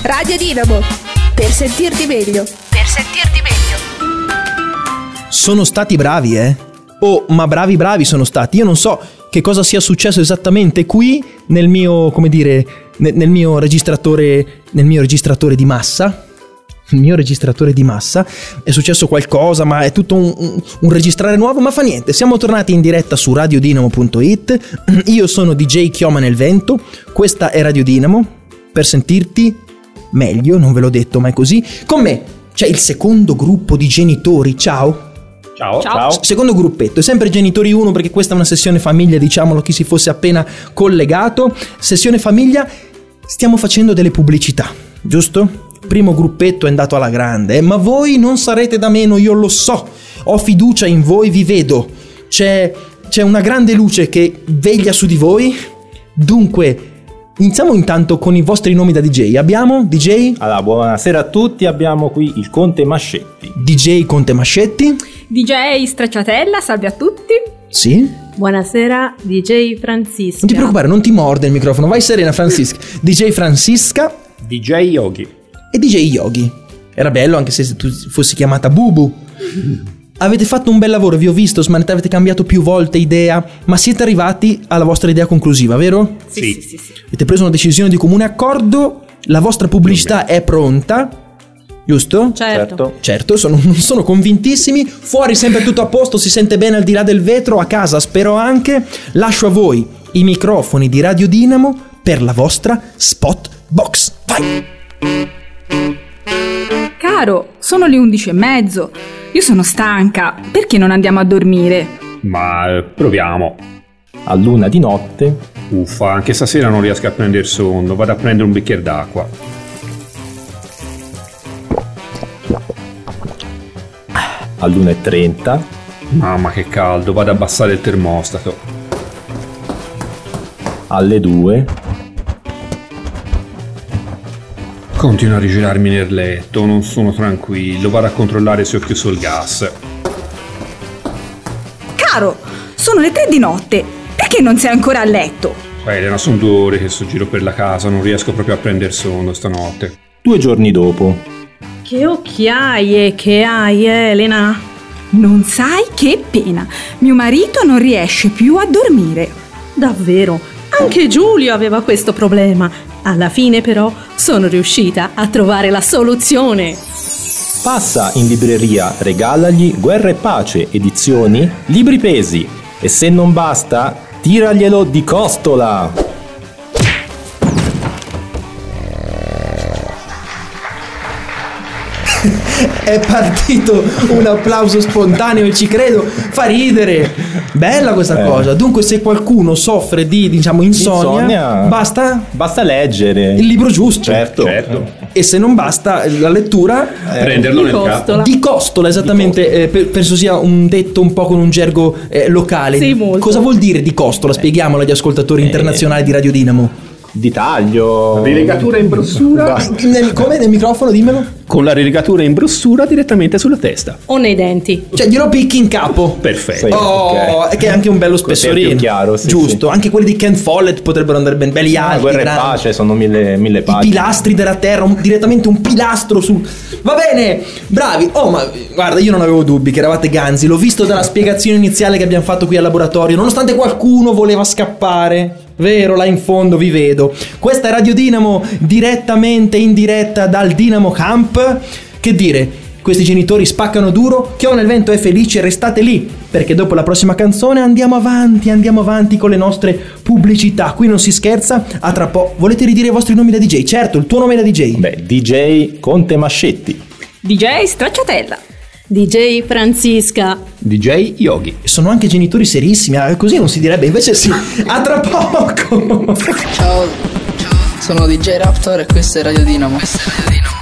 Radio Dinamo, per sentirti meglio. Per sentirti meglio. Sono stati bravi, Oh, ma bravi sono stati. Io non so che cosa sia successo esattamente qui nel mio, come dire, nel mio registratore di massa. Il mio registratore di massa è successo qualcosa, ma è tutto un registrare nuovo, ma fa niente. Siamo tornati in diretta su radiodinamo.it. Io sono DJ Chioma nel vento. Questa è Radio Dinamo, per sentirti meglio, non ve l'ho detto, ma è così. Con me c'è il secondo gruppo di genitori. Ciao. Secondo gruppetto, è sempre genitori 1 perché questa è una sessione famiglia, diciamolo chi si fosse appena collegato. Sessione famiglia, stiamo facendo delle pubblicità, giusto? Primo gruppetto è andato alla grande, ma voi non sarete da meno, io lo so, ho fiducia in voi, vi vedo, c'è una grande luce che veglia su di voi. Dunque iniziamo intanto con i vostri nomi da DJ. Abbiamo DJ? Allora, buonasera a tutti, abbiamo qui il Conte Mascetti. DJ Conte Mascetti. DJ Stracciatella, salve a tutti. Sì. Buonasera, DJ Francisca. Non ti preoccupare, non ti morde il microfono, vai serena Francisca. DJ Francisca. DJ Yogi. E DJ Yogi. Era bello anche se tu fossi chiamata Bubu. Avete fatto un bel lavoro, vi ho visto, avete cambiato più volte idea, ma siete arrivati alla vostra idea conclusiva, vero? Sì. Avete preso una decisione di comune accordo, la vostra pubblicità è pronta, giusto? Certo. Sono convintissimi. Fuori sempre tutto a posto, si sente bene al di là del vetro, a casa spero anche. Lascio a voi i microfoni di Radio Dinamo per la vostra spot box. Vai! Caro, sono le 11:30. Io sono stanca. Perché non andiamo a dormire? Ma proviamo. A luna di notte. Uffa, anche stasera non riesco a prendere sonno. Vado a prendere un bicchiere d'acqua. A luna e 30. Mamma che caldo, vado a abbassare il termostato. Alle 2. Continuo a rigirarmi nel letto, non sono tranquillo, vado a controllare se ho chiuso il gas. Caro, sono le 3 di notte. Perché non sei ancora a letto? Elena, sono 2 ore che sto giro per la casa, non riesco proprio a prendere sonno stanotte. 2 giorni dopo. Che occhiaie che hai, Elena. Non sai che pena. Mio marito non riesce più a dormire. Davvero, anche Giulio aveva questo problema. Alla fine però sono riuscita a trovare la soluzione. Passa in libreria, regalagli Guerra e Pace, edizioni, libri pesi. E se non basta, tiraglielo di costola. È partito un applauso spontaneo e ci credo, fa ridere. Bella questa cosa. Dunque se qualcuno soffre di, insonnia, basta leggere il libro giusto. Certo. E se non basta la lettura, prenderlo nel capo. Di costola, esattamente. Penso sia un detto un po' con un gergo locale. Sì, molto. Cosa vuol dire di costola? Spieghiamolo agli ascoltatori internazionali di Radio Dinamo. Di taglio. Rilegatura in brossura. Come nel microfono, dimmelo. Con la rilegatura in brossura direttamente sulla testa. O nei denti. Cioè glielo picchi in capo. Perfetto. Sì, okay. Che è anche un bello spessorino. Più chiaro, sì, giusto. Sì. Anche quelli di Ken Follett potrebbero andare ben belli alti. Guerra e Pace sono mille pagine. I pilastri della terra, direttamente un pilastro su. Va bene, bravi. Oh, ma guarda, io non avevo dubbi che eravate ganzi. L'ho visto dalla spiegazione iniziale che abbiamo fatto qui al laboratorio. Nonostante qualcuno voleva scappare. Vero, là in fondo vi vedo. Questa è Radio Dinamo, direttamente in diretta dal Dinamo Camp. Che dire, questi genitori spaccano duro. Chioma nel vento è felice, restate lì, perché dopo la prossima canzone andiamo avanti con le nostre pubblicità. Qui non si scherza, a tra po'. Volete ridire i vostri nomi da DJ? Certo, il tuo nome da DJ. DJ Conte Mascetti. DJ Stracciatella. DJ Francisca. DJ Yogi. Sono anche genitori serissimi, così non si direbbe, invece sì. A tra poco. Ciao, sono DJ Raptor e questo è Radio Dinamo.